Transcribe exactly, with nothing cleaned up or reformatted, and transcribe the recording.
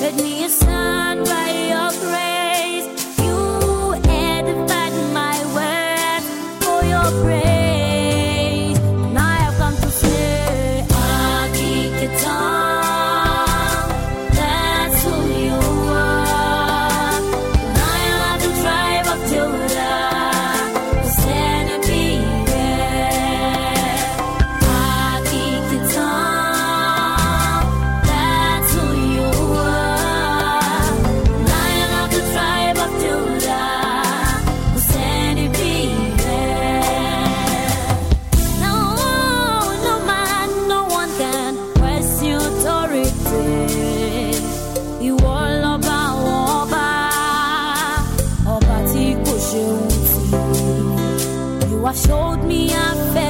Made me a son by your grace. You edified my words for your praise. And I have come to say, I keep it on. That's who you are. And I am the tribe of Judah, the centipede. I keep it on. That's who you are. And I am the tribe of Judah, the centipede. No, no man, no one can question your authority. You all about Oba, Oba ti kò ṣe ohun tí. You have showed me a fair.